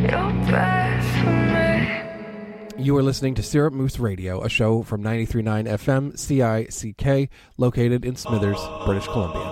You are listening to Syrup Moose Radio, a show from 93.9 FM CICK, located in Smithers, British Columbia.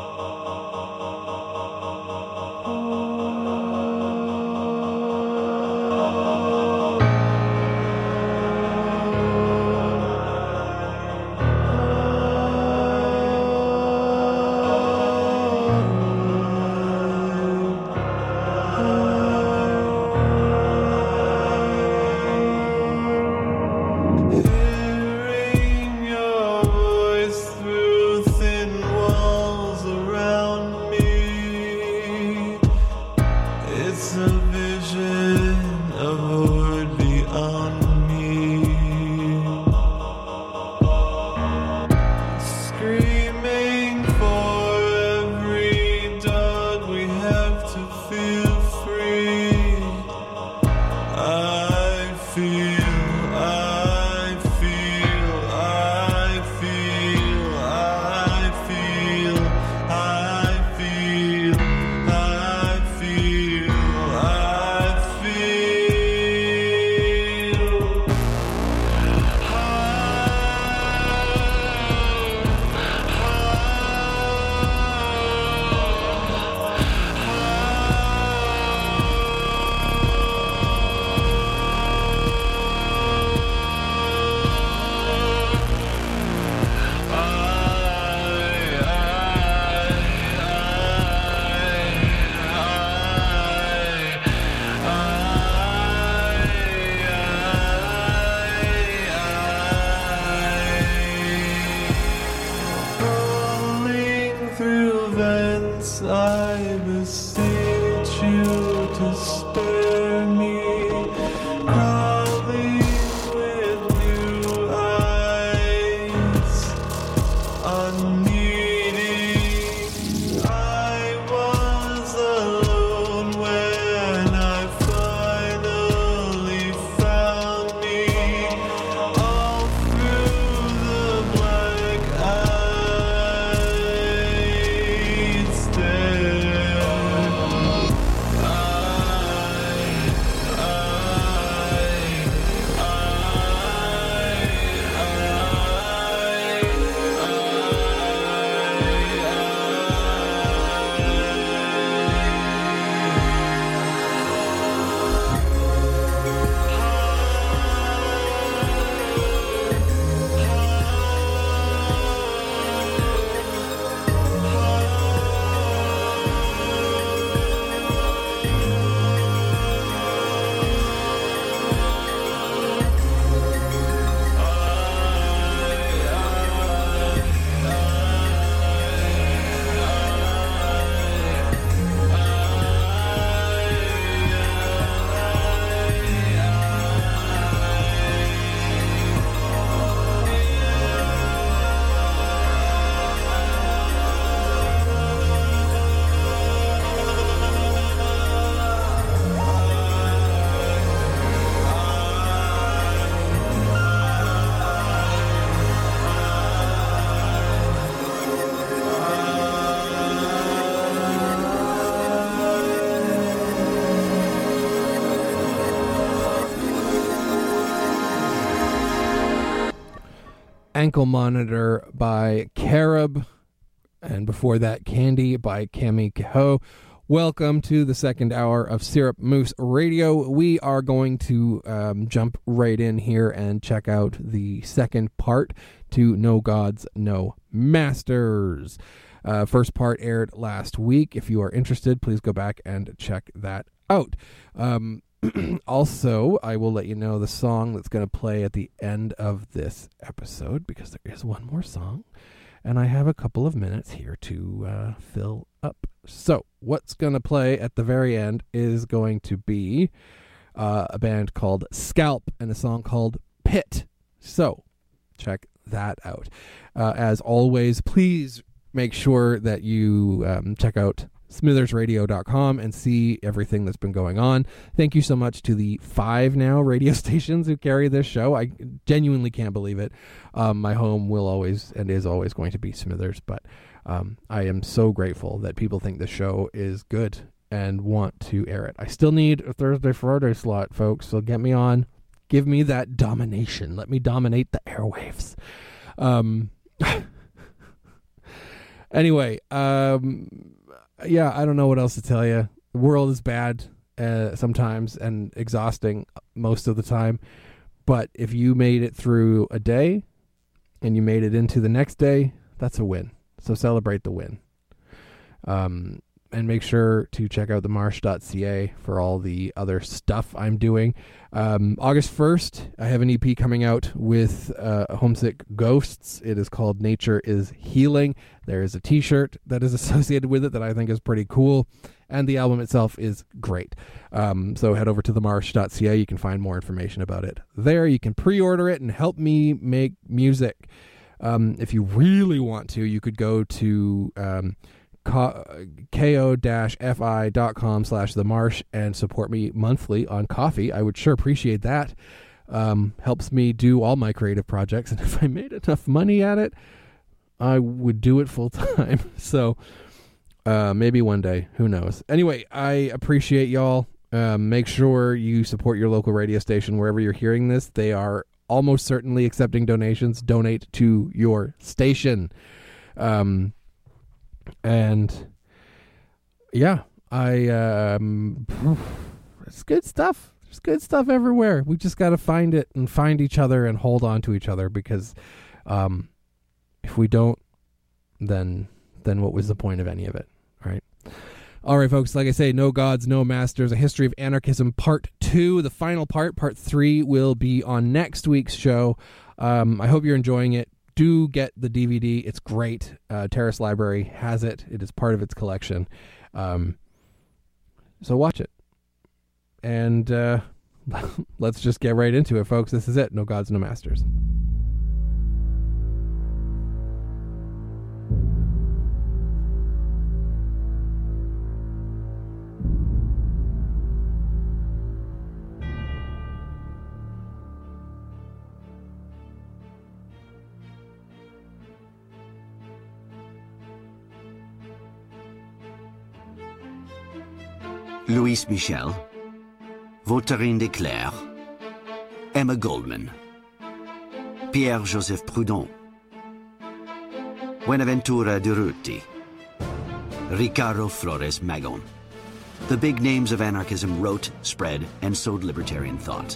Ankle Monitor by Carob, and before that, Candy by Cami Kehoe. Welcome to the second hour of Syrup Moose Radio. We are going to jump right in here and check out the second part to No Gods, No Masters. First part aired last week. If you are interested, please go back and check that out. Also, I will let you know the song that's going to play at the end of this episode, because there is one more song, and I have a couple of minutes here to fill up. So, what's going to play at the very end is going to be a band called Scalp and a song called Pit. So, check that out. As always, please make sure that you check out smithersradio.com and see everything that's been going on. Thank you so much to the 5 now radio stations who carry this show. I genuinely can't believe it. My home will always and is always going to be Smithers, but I am so grateful that people think the show is good. and want to air it. I still need a Thursday Friday slot, folks, so get me on. Give me that domination. Let me dominate the airwaves. Anyway, yeah, I don't know what else to tell you. The world is bad sometimes and exhausting most of the time. But if you made it through a day and you made it into the next day, that's a win. So celebrate the win. And make sure to check out themarsh.ca for all the other stuff I'm doing. August 1st, I have an EP coming out with Homesick Ghosts. It is called Nature is Healing. There is a t-shirt that is associated with it that I think is pretty cool. And the album itself is great. So head over to themarsh.ca. You can find more information about it there. You can pre-order it and help me make music. If you really want to, you could go to ko-fi.com/themarsh and support me monthly on Ko-fi. I would sure appreciate that. Helps me do all my creative projects, and if I made enough money at it, I would do it full time. So maybe one day, who knows. Anyway, I appreciate y'all. Make sure you support your local radio station wherever you're hearing this. They are almost certainly accepting donations. Donate to your station. And yeah, it's good stuff. There's good stuff everywhere. We just got to find it and find each other and hold on to each other, because if we don't, then what was the point of any of it, right? All right, folks, like I say, No Gods, No Masters, A History of Anarchism, Part 2. The final part, Part 3, will be on next week's show. I hope you're enjoying it. Do get the DVD. It's great. Terrace Library has it. It is part of its collection. So watch it. And let's just get right into it, folks. This is it. No Gods, No Masters. Louise Michel, Vautrin de Clercq, Emma Goldman, Pierre-Joseph Proudhon, Buenaventura Durruti, Ricardo Flores Magón. The big names of anarchism wrote, spread, and sowed libertarian thought.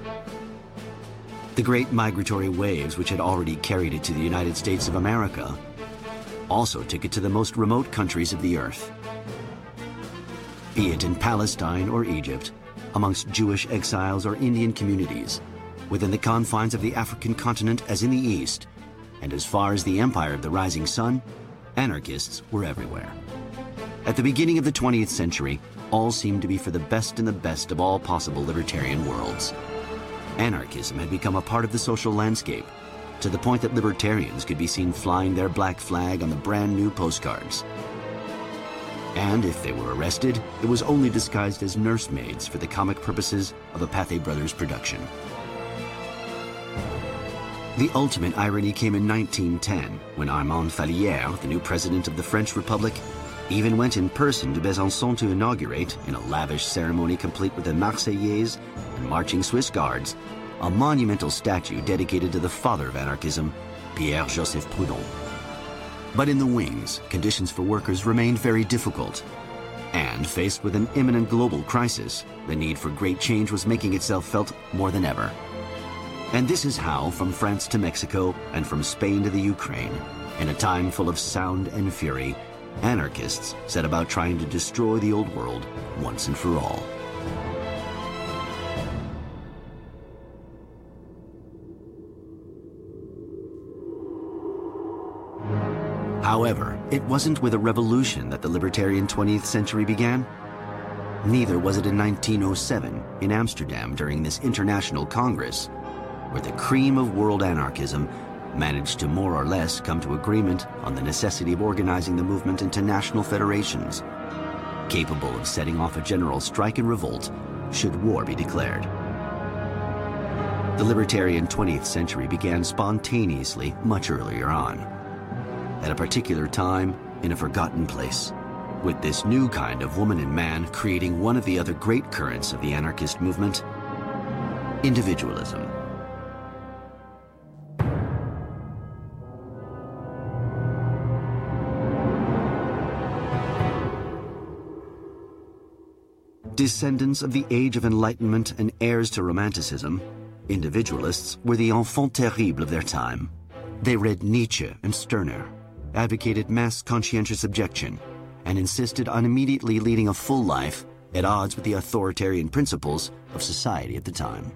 The great migratory waves which had already carried it to the United States of America also took it to the most remote countries of the earth. Be it in Palestine or Egypt, amongst Jewish exiles or Indian communities, within the confines of the African continent as in the East, and as far as the empire of the rising sun, anarchists were everywhere. At the beginning of the 20th century, all seemed to be for the best and the best of all possible libertarian worlds. Anarchism had become a part of the social landscape, to the point that libertarians could be seen flying their black flag on the brand new postcards. And if they were arrested, it was only disguised as nursemaids for the comic purposes of a Pathé Brothers production. The ultimate irony came in 1910, when Armand Fallières, the new president of the French Republic, even went in person to Besançon to inaugurate, in a lavish ceremony complete with the Marseillaise and marching Swiss guards, a monumental statue dedicated to the father of anarchism, Pierre-Joseph Proudhon. But in the wings, conditions for workers remained very difficult. And faced with an imminent global crisis, the need for great change was making itself felt more than ever. And this is how, from France to Mexico and from Spain to the Ukraine, in a time full of sound and fury, anarchists set about trying to destroy the old world once and for all. However, it wasn't with a revolution that the libertarian 20th century began. Neither was it in 1907 in Amsterdam during this international congress, where the cream of world anarchism managed to more or less come to agreement on the necessity of organizing the movement into national federations, capable of setting off a general strike and revolt should war be declared. The libertarian 20th century began spontaneously much earlier on, at a particular time in a forgotten place, with this new kind of woman and man creating one of the other great currents of the anarchist movement, individualism. Descendants of the Age of Enlightenment and heirs to Romanticism, individualists were the enfants terribles of their time. They read Nietzsche and Stirner, advocated mass conscientious objection, and insisted on immediately leading a full life at odds with the authoritarian principles of society at the time.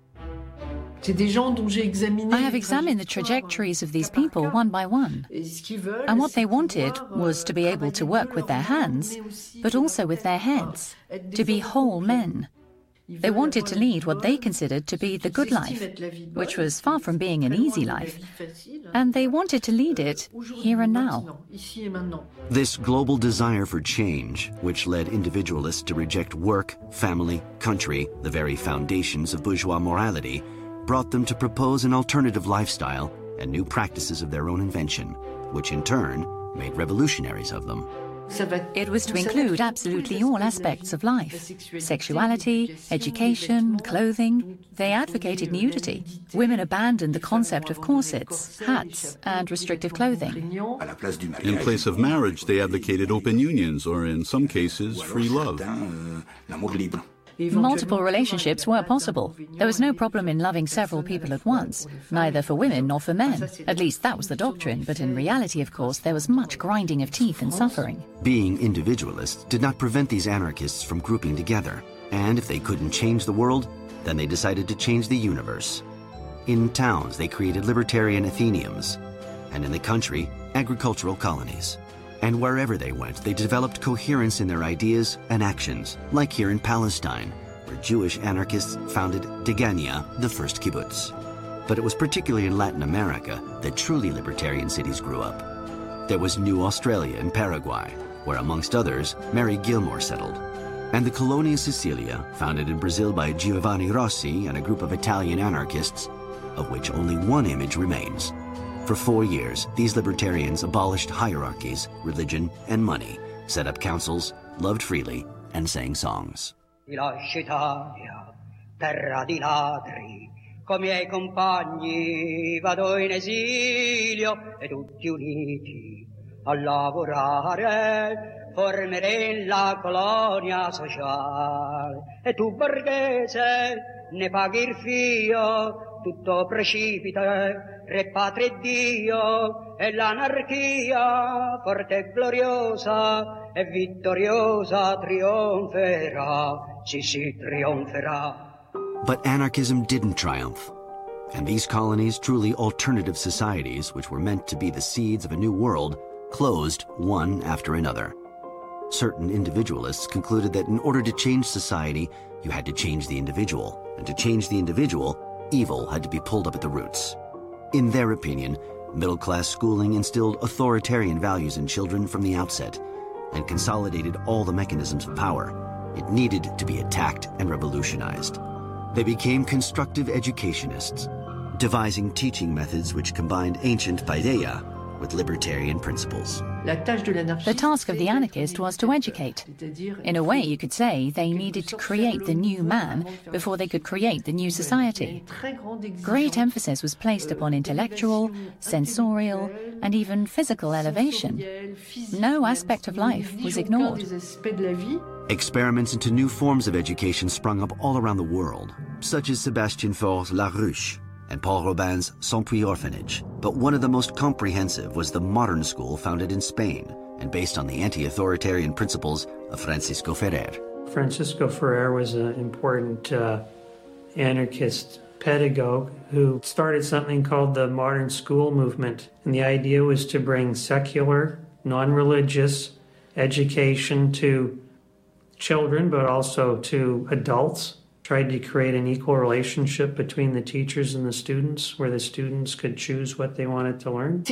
I have examined the trajectories of these people one by one, and what they wanted was to be able to work with their hands, but also with their heads, to be whole men. They wanted to lead what they considered to be the good life, which was far from being an easy life, and they wanted to lead it here and now. This global desire for change, which led individualists to reject work, family, country, the very foundations of bourgeois morality, brought them to propose an alternative lifestyle and new practices of their own invention, which in turn made revolutionaries of them. It was to include absolutely all aspects of life: sexuality, education, clothing. They advocated nudity. Women abandoned the concept of corsets, hats, and restrictive clothing. In place of marriage, they advocated open unions, or in some cases, free love. Multiple relationships were possible. There was no problem in loving several people at once, neither for women nor for men. At least that was the doctrine, but in reality, of course, there was much grinding of teeth and suffering. Being individualists did not prevent these anarchists from grouping together, and if they couldn't change the world, then they decided to change the universe. In towns, they created libertarian athenaeums, and in the country, agricultural colonies. And wherever they went, they developed coherence in their ideas and actions, like here in Palestine, where Jewish anarchists founded Degania, the first kibbutz. But it was particularly in Latin America that truly libertarian cities grew up. There was New Australia in Paraguay, where amongst others, Mary Gilmore settled. And the Colonia Sicilia, founded in Brazil by Giovanni Rossi and a group of Italian anarchists, of which only one image remains. For 4 years, these libertarians abolished hierarchies, religion, and money, set up councils, loved freely, and sang songs. Terra di ladri, coi miei compagni vado in esilio e tutti uniti a lavorare formeremo la colonia sociale e tu borghese ne paghi il fio. Tutto precipita, re patria Dio, e l'anarchia, forte e gloriosa, e vittoriosa trionferà, sì, trionferà. But anarchism didn't triumph, and these colonies, truly alternative societies, which were meant to be the seeds of a new world, closed one after another. Certain individualists concluded that in order to change society, you had to change the individual, and to change the individual, evil had to be pulled up at the roots. In their opinion, middle-class schooling instilled authoritarian values in children from the outset and consolidated all the mechanisms of power. It needed to be attacked and revolutionized. They became constructive educationists, devising teaching methods which combined ancient paideia with libertarian principles. The task of the anarchist was to educate. In a way, you could say they needed to create the new man before they could create the new society. Great emphasis was placed upon intellectual, sensorial, and even physical elevation. No aspect of life was ignored. Experiments into new forms of education sprung up all around the world, such as Sébastien Faur's La Ruche and Paul Robin's Saint-Puy Orphanage. But one of the most comprehensive was the modern school founded in Spain and based on the anti-authoritarian principles of Francisco Ferrer. Francisco Ferrer was an important anarchist pedagogue who started something called the modern school movement. And the idea was to bring secular, non-religious education to children, but also to adults. Tried to create an equal relationship between the teachers and the students, where the students could choose what they wanted to learn.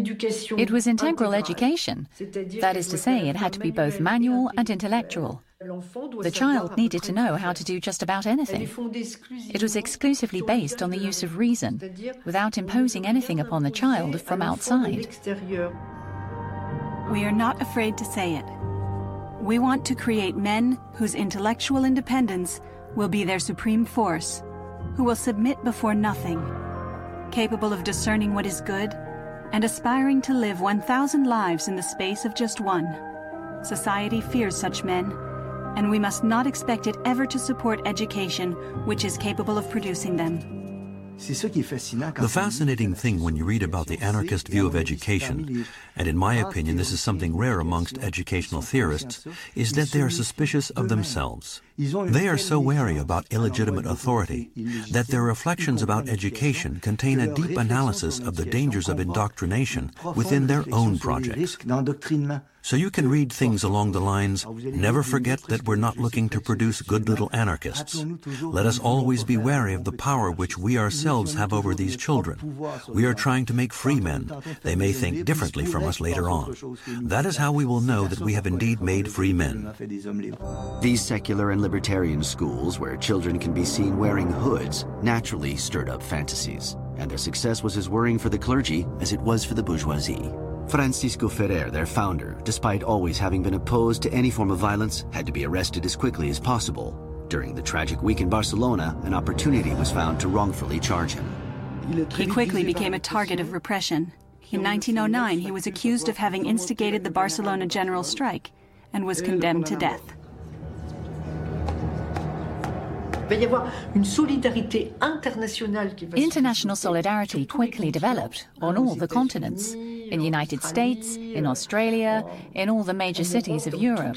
It was integral education. That is to say, it had to be both manual and intellectual. The child needed to know how to do just about anything. It was exclusively based on the use of reason, without imposing anything upon the child from outside. We are not afraid to say it. We want to create men whose intellectual independence will be their supreme force, who will submit before nothing, capable of discerning what is good, and aspiring to live 1,000 lives in the space of just one. Society fears such men, and we must not expect it ever to support education which is capable of producing them. The fascinating thing when you read about the anarchist view of education, and in my opinion this is something rare amongst educational theorists, is that they are suspicious of themselves. They are so wary about illegitimate authority that their reflections about education contain a deep analysis of the dangers of indoctrination within their own projects. So you can read things along the lines, never forget that we're not looking to produce good little anarchists. Let us always be wary of the power which we ourselves have over these children. We are trying to make free men. They may think differently from us later on. That is how we will know that we have indeed made free men. These secular and libertarian schools, where children can be seen wearing hoods, naturally stirred up fantasies, and their success was as worrying for the clergy as it was for the bourgeoisie. Francisco Ferrer, their founder, despite always having been opposed to any form of violence, had to be arrested as quickly as possible. During the tragic week in Barcelona, an opportunity was found to wrongfully charge him. He quickly became a target of repression. In 1909, he was accused of having instigated the Barcelona general strike and was condemned to death. International solidarity quickly developed on all the continents, in the United States, in Australia, in all the major cities of Europe.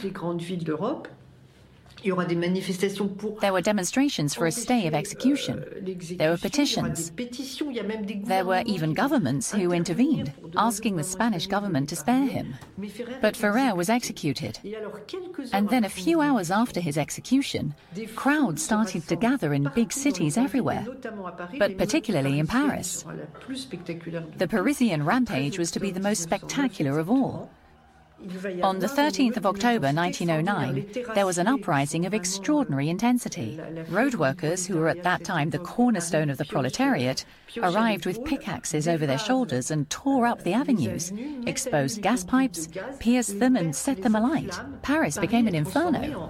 There were demonstrations for a stay of execution. There were petitions. There were even governments who intervened, asking the Spanish government to spare him. But Ferrer was executed. And then a few hours after his execution, crowds started to gather in big cities everywhere, but particularly in Paris. The Parisian rampage was to be the most spectacular of all. On the 13th of October 1909, there was an uprising of extraordinary intensity. Road workers, who were at that time the cornerstone of the proletariat, arrived with pickaxes over their shoulders and tore up the avenues, exposed gas pipes, pierced them and set them alight. Paris became an inferno.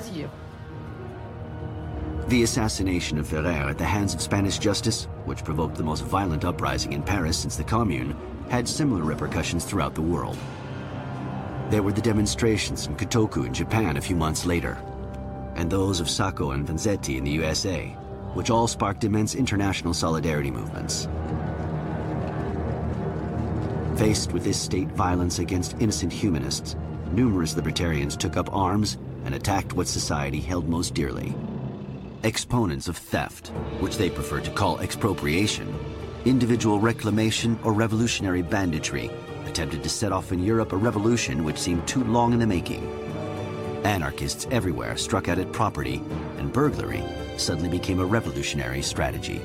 The assassination of Ferrer at the hands of Spanish justice, which provoked the most violent uprising in Paris since the Commune, had similar repercussions throughout the world. There were the demonstrations in Kotoku in Japan a few months later, and those of Sacco and Vanzetti in the USA, which all sparked immense international solidarity movements. Faced with this state violence against innocent humanists, numerous libertarians took up arms and attacked what society held most dearly. Exponents of theft, which they preferred to call expropriation, individual reclamation, or revolutionary banditry, attempted to set off in Europe a revolution which seemed too long in the making. Anarchists everywhere struck out at property, and burglary suddenly became a revolutionary strategy.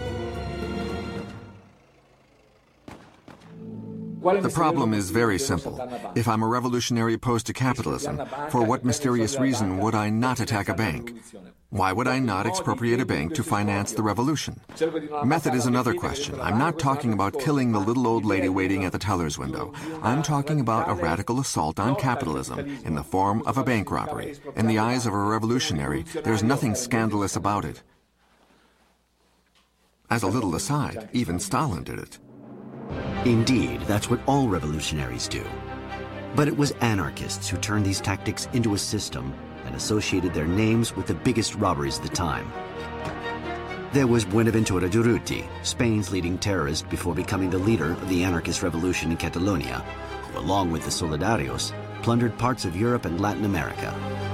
The problem is very simple. If I'm a revolutionary opposed to capitalism, for what mysterious reason would I not attack a bank? Why would I not expropriate a bank to finance the revolution? Method is another question. I'm not talking about killing the little old lady waiting at the teller's window. I'm talking about a radical assault on capitalism in the form of a bank robbery. In the eyes of a revolutionary, there's nothing scandalous about it. As a little aside, even Stalin did it. Indeed, that's what all revolutionaries do. But it was anarchists who turned these tactics into a system and associated their names with the biggest robberies of the time. There was Buenaventura Durruti, Spain's leading terrorist before becoming the leader of the anarchist revolution in Catalonia, who, along with the Solidarios, plundered parts of Europe and Latin America.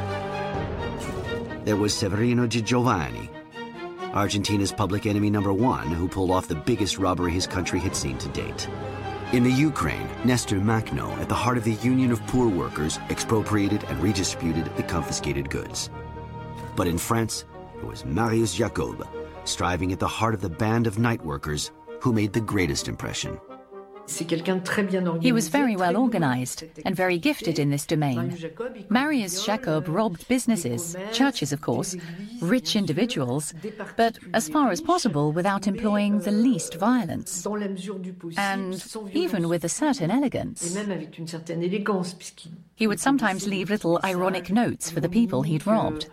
There was Severino Di Giovanni, Argentina's public enemy number one, who pulled off the biggest robbery his country had seen to date. In the Ukraine, Nestor Makhno, at the heart of the Union of Poor Workers, expropriated and redistributed the confiscated goods. But in France, it was Marius Jacob, striving at the heart of the band of night workers, who made the greatest impression. He was very well organized and very gifted in this domain. Marius Jacob robbed businesses, churches of course, rich individuals, but as far as possible without employing the least violence. And even with a certain elegance. He would sometimes leave little ironic notes for the people he'd robbed.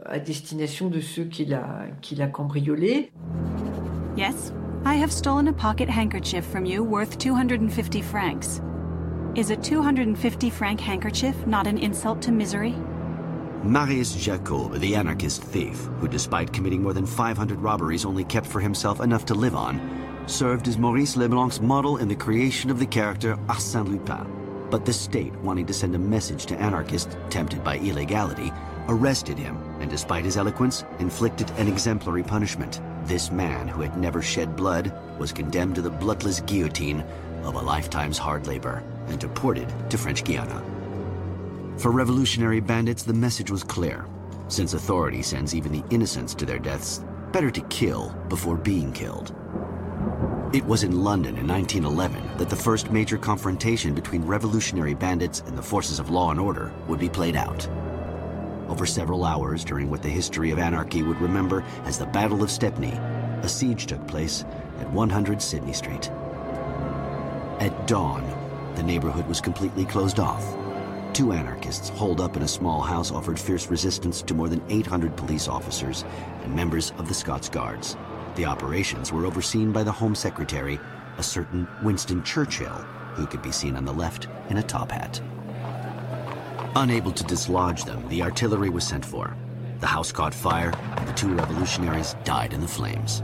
Yes, I have stolen a pocket handkerchief from you worth 250 francs. Is a 250 franc handkerchief not an insult to misery? Marius Jacob, the anarchist thief, who despite committing more than 500 robberies only kept for himself enough to live on, served as Maurice Leblanc's model in the creation of the character Arsène Lupin. But the state, wanting to send a message to anarchists tempted by illegality, arrested him, and despite his eloquence, inflicted an exemplary punishment. This man, who had never shed blood, was condemned to the bloodless guillotine of a lifetime's hard labor and deported to French Guiana. For revolutionary bandits, the message was clear. Since authority sends even the innocents to their deaths, better to kill before being killed. It was in London in 1911 that the first major confrontation between revolutionary bandits and the forces of law and order would be played out. Over several hours during what the history of anarchy would remember as the Battle of Stepney, a siege took place at 100 Sydney Street. At dawn, the neighborhood was completely closed off. Two anarchists holed up in a small house offered fierce resistance to more than 800 police officers and members of the Scots Guards. The operations were overseen by the Home Secretary, a certain Winston Churchill, who could be seen on the left in a top hat. Unable to dislodge them, the artillery was sent for. The house caught fire, and the two revolutionaries died in the flames.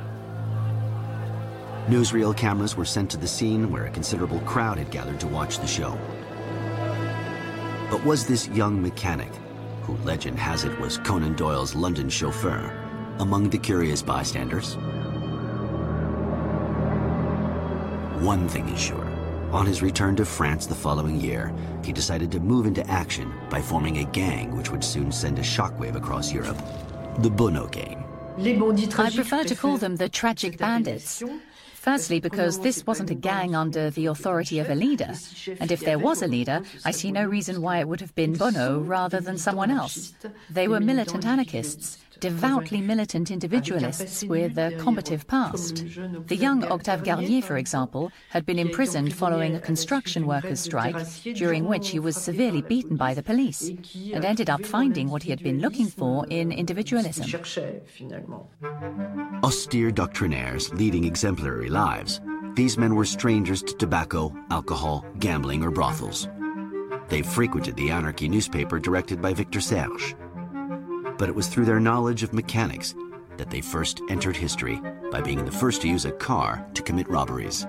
Newsreel cameras were sent to the scene where a considerable crowd had gathered to watch the show. But was this young mechanic, who legend has it was Conan Doyle's London chauffeur, among the curious bystanders? One thing is sure. On his return to France the following year, he decided to move into action by forming a gang which would soon send a shockwave across Europe. The Bono Gang. I prefer to call them the Tragic Bandits. Firstly, because this wasn't a gang under the authority of a leader. And if there was a leader, I see no reason why it would have been Bono rather than someone else. They were militant anarchists, devoutly militant individualists with a combative past. The young Octave Garnier, for example, had been imprisoned following a construction workers' strike, during which he was severely beaten by the police, and ended up finding what he had been looking for in individualism. Austere doctrinaires leading exemplary lives, these men were strangers to tobacco, alcohol, gambling, or brothels. They frequented the anarchy newspaper directed by Victor Serge. But it was through their knowledge of mechanics that they first entered history by being the first to use a car to commit robberies.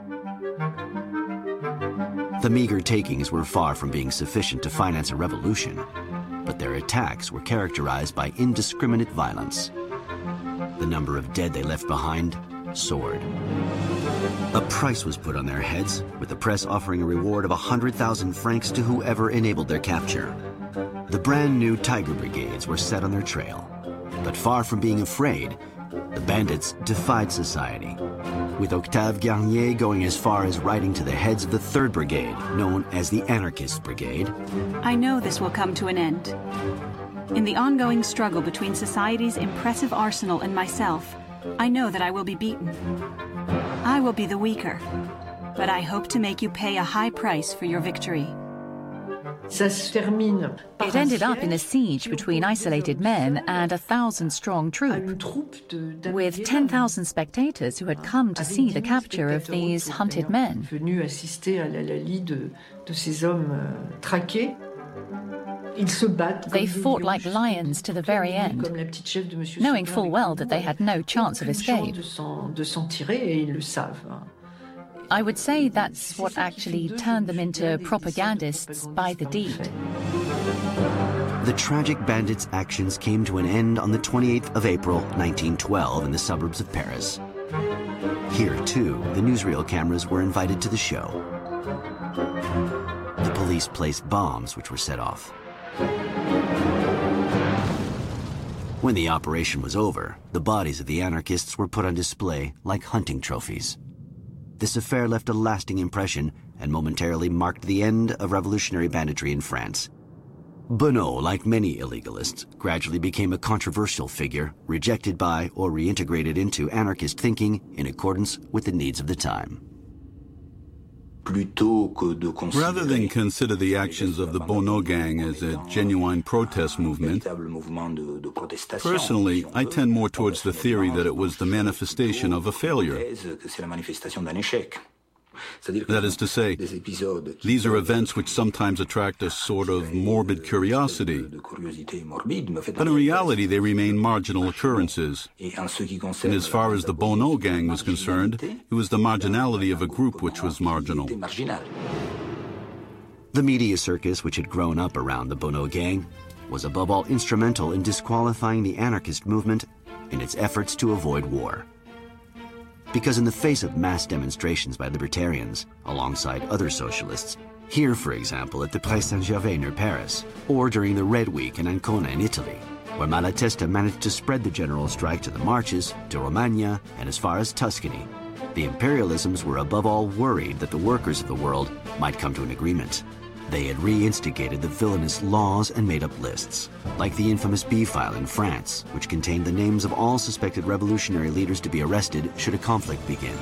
The meager takings were far from being sufficient to finance a revolution, but their attacks were characterized by indiscriminate violence. The number of dead they left behind soared. A price was put on their heads, with the press offering a reward of 100,000 francs to whoever enabled their capture. The brand new Tiger Brigades were set on their trail. But far from being afraid, the bandits defied society, with Octave Garnier going as far as writing to the heads of the 3rd Brigade, known as the Anarchist Brigade. I know this will come to an end. In the ongoing struggle between society's impressive arsenal and myself, I know that I will be beaten. I will be the weaker, but I hope to make you pay a high price for your victory. It ended up in a siege between isolated men and a 1,000-strong troop, with 10,000 spectators who had come to see the capture of these hunted men. They fought like lions to the very end, knowing full well that they had no chance of escape. I would say that's what actually turned them into propagandists by the deed. The tragic bandits' actions came to an end on the 28th of April, 1912, in the suburbs of Paris. Here, too, the newsreel cameras were invited to the show. The police placed bombs which were set off. When the operation was over, the bodies of the anarchists were put on display like hunting trophies. This affair left a lasting impression and momentarily marked the end of revolutionary banditry in France. Bonneau, like many illegalists, gradually became a controversial figure, rejected by or reintegrated into anarchist thinking in accordance with the needs of the time. Rather than consider the actions of the Bonneau gang as a genuine protest movement, personally, I tend more towards the theory that it was the manifestation of a failure. That is to say, these are events which sometimes attract a sort of morbid curiosity, but in reality they remain marginal occurrences. And as far as the Bonneau gang was concerned, it was the marginality of a group which was marginal. The media circus which had grown up around the Bonneau gang was above all instrumental in disqualifying the anarchist movement in its efforts to avoid war. Because in the face of mass demonstrations by libertarians, alongside other socialists, here, for example, at the Pré Saint-Gervais near Paris, or during the Red Week in Ancona in Italy, where Malatesta managed to spread the general strike to the marches, to Romagna, and as far as Tuscany, the imperialisms were above all worried that the workers of the world might come to an agreement. They had re-instigated the villainous laws and made up lists, like the infamous B-file in France, which contained the names of all suspected revolutionary leaders to be arrested should a conflict begin.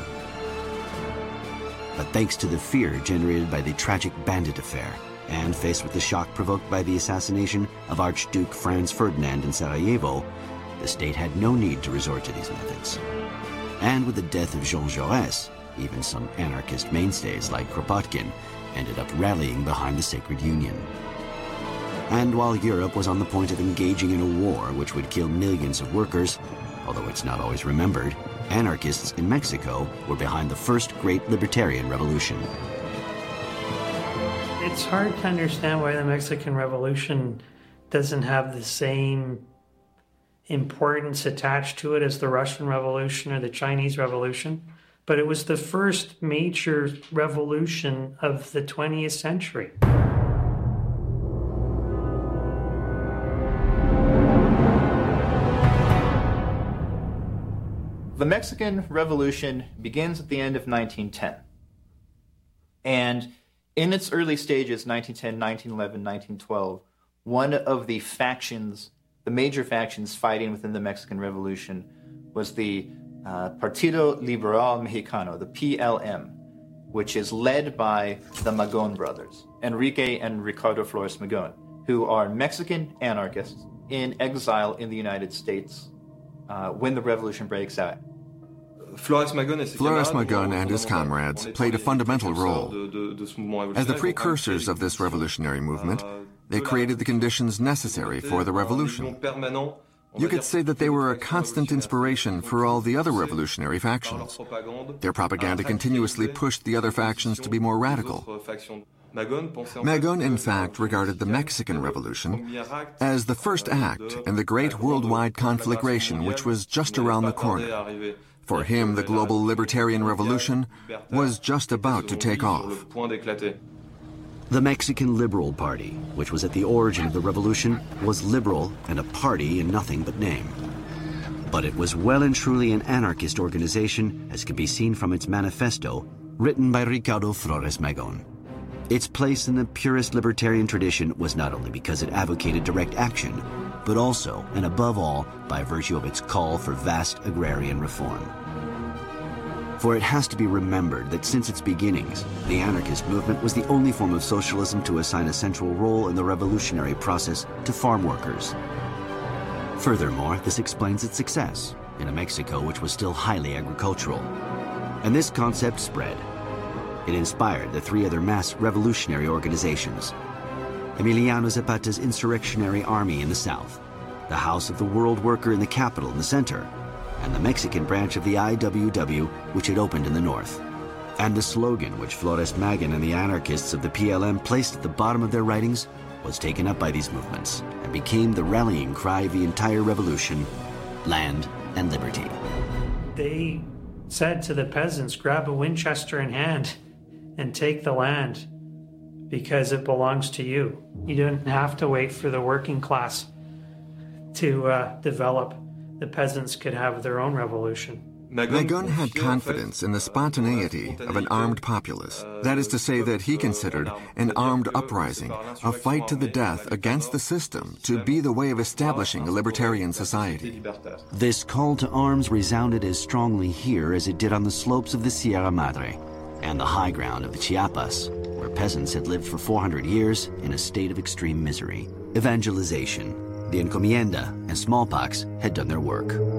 But thanks to the fear generated by the tragic bandit affair, and faced with the shock provoked by the assassination of Archduke Franz Ferdinand in Sarajevo, the state had no need to resort to these methods. And with the death of Jean Jaurès, even some anarchist mainstays like Kropotkin ended up rallying behind the Sacred Union. And while Europe was on the point of engaging in a war which would kill millions of workers, although it's not always remembered, anarchists in Mexico were behind the first great libertarian revolution. It's hard to understand why the Mexican Revolution doesn't have the same importance attached to it as the Russian Revolution or the Chinese Revolution. But it was the first major revolution of the 20th century. The Mexican Revolution begins at the end of 1910. And in its early stages, 1910, 1911, 1912, one of the factions, the major factions fighting within the Mexican Revolution was the Partido Liberal Mexicano, the PLM, which is led by the Magon brothers, Enrique and Ricardo Flores Magon, who are Mexican anarchists in exile in the United States when the revolution breaks out. Flores Magon and his comrades played a fundamental role. As the precursors of this revolutionary movement, they created the conditions necessary for the revolution. You could say that they were a constant inspiration for all the other revolutionary factions. Their propaganda continuously pushed the other factions to be more radical. Magon, in fact, regarded the Mexican Revolution as the first act in the great worldwide conflagration which was just around the corner. For him, the global libertarian revolution was just about to take off. The Mexican Liberal Party, which was at the origin of the revolution, was liberal and a party in nothing but name. But it was well and truly an anarchist organization, as can be seen from its manifesto, written by Ricardo Flores Magon. Its place in the purest libertarian tradition was not only because it advocated direct action, but also, and above all, by virtue of its call for vast agrarian reform. For it has to be remembered that since its beginnings, the anarchist movement was the only form of socialism to assign a central role in the revolutionary process to farm workers. Furthermore, this explains its success in a Mexico which was still highly agricultural. And this concept spread. It inspired the three other mass revolutionary organizations: Emiliano Zapata's insurrectionary army in the south, the House of the World Worker in the capital in the center, and the Mexican branch of the IWW, which had opened in the north. And the slogan which Flores Magon and the anarchists of the PLM placed at the bottom of their writings was taken up by these movements and became the rallying cry of the entire revolution: land and liberty. They said to the peasants, grab a Winchester in hand and take the land because it belongs to you. You don't have to wait for the working class to develop. The peasants could have their own revolution. Magun had confidence in the spontaneity of an armed populace. That is to say that he considered an armed uprising, a fight to the death against the system, to be the way of establishing a libertarian society. This call to arms resounded as strongly here as it did on the slopes of the Sierra Madre and the high ground of the Chiapas, where peasants had lived for 400 years in a state of extreme misery. Evangelization, the encomienda, and smallpox had done their work.